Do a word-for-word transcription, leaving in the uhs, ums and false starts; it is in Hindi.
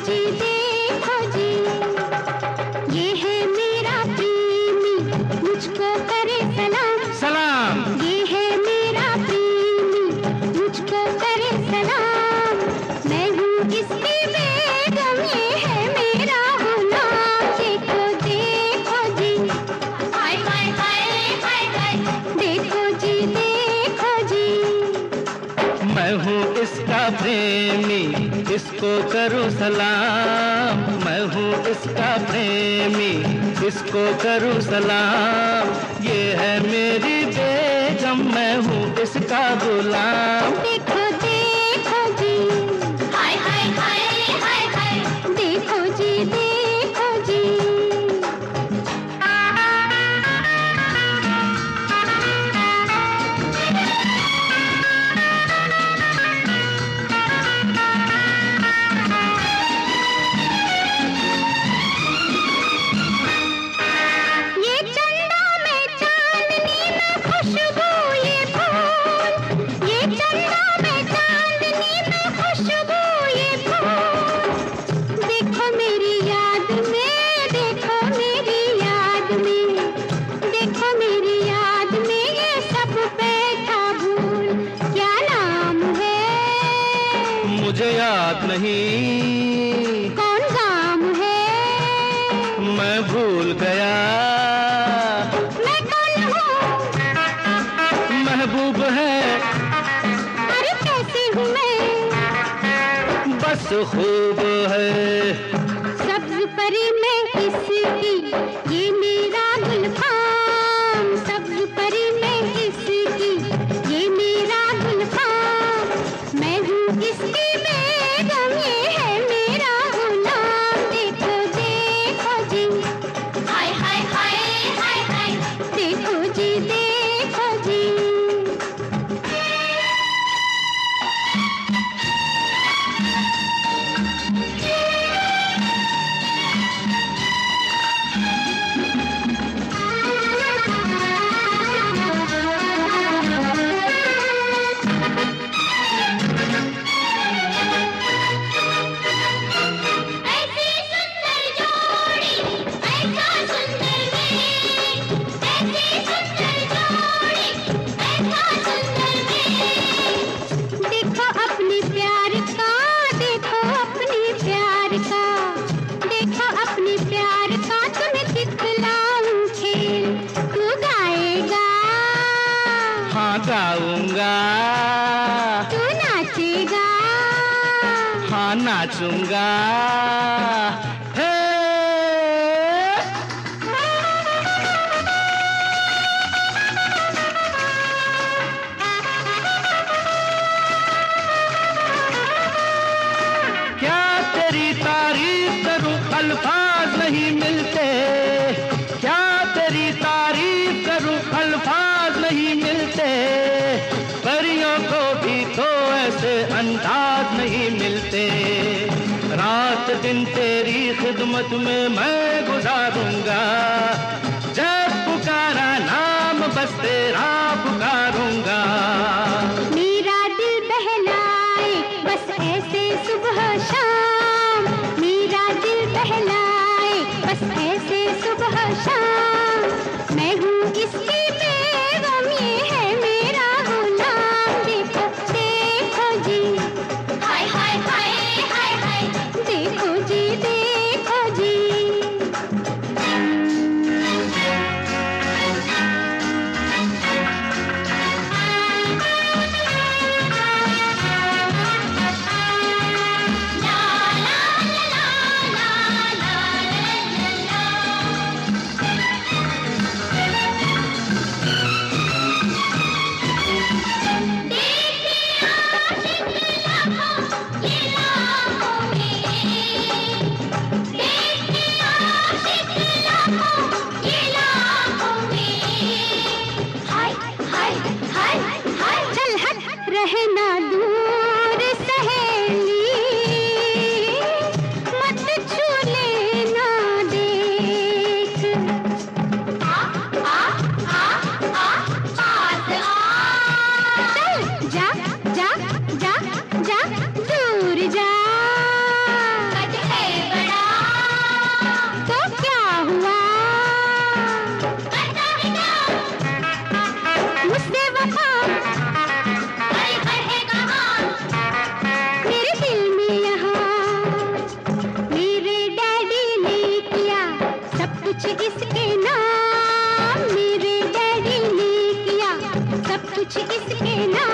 जी देखो जी, ये है मेरा प्रेमी, मुझको करे सलाम सलाम। ये है मेरा प्रेमी, मुझको करे सलाम। मैं हूँ इसकी बेगम, ये है मेरा गुलाम। देखो देखो जी, हाय हाय हाय हाय हाय, देखो जी देखो जी। मैं हूँ इसका प्रेमी, इसको करूँ सलाम। मैं हूँ इसका प्रेमी, इसको करूँ सलाम। ये है मेरी बेगम, मैं हूँ इसका गुलाम। देखो देखो जी, हाय हाय हाय हाय हाय, देखो जी देखो जी। ये चंदा में चांदनी में खुशबू ये फूल, ये चंदा में चांदनी में खुशबू ये फूल। देखो मेरी याद में, देखो मेरी याद में, देखो मेरी याद में ये सब बैठा भूल। क्या नाम है मुझे याद नहीं, कौन काम है मैं भूल गया। मैं कौन हूँ, महबूब है अरे कैसी हूँ मैं, बस खूब है। सब्ज परी मैं इसकी, ये मेरा गुलफाम। सब्ज परी मैं इसकी, ये मेरा गुलफाम। मैं हूँ इसकी बेगम, ये है मेरा गुलाम। देखो देखो जी, हाय हाय हाय हाय हाय, देखो जी देखो जी। ऐसी सुंदर जोड़ी, ऐसा सुंदर मेल, ऐसी सुंदर जोड़ी, ऐसा सुंदर मेल। देखो अपने प्यार का, देखो अपने प्यार का, देखो अपने प्यार का तुम्हें दिखलाऊं खेल। तू गाएगा, हाँ गाऊंगा, तू नाचेगा, हाँ नाचूंगा। हे क्या तेरी तारीफ करूं, अल्फाज नहीं मिलते। क्या तेरी तारीफ करूं, अल्फाज नहीं मिलते। परियों को भी तो ऐसे अंदाज नहीं मिलते। रात दिन तेरी खिदमत में मैं गुजारूंगा। जब पुकारा नाम बस तेरा पुकारूंगा। मेरा दिल बहलाए बस ऐसे सुबह शाम। मेरा दिल बहलाए बस ऐसे सुबह शाम। मैं हूँ इसकी बेगम, ये है मेरा गुलाम। देखो देखो जी, हाय हाय हाय हाय हाय, देखो जी देखो जी। ला कहना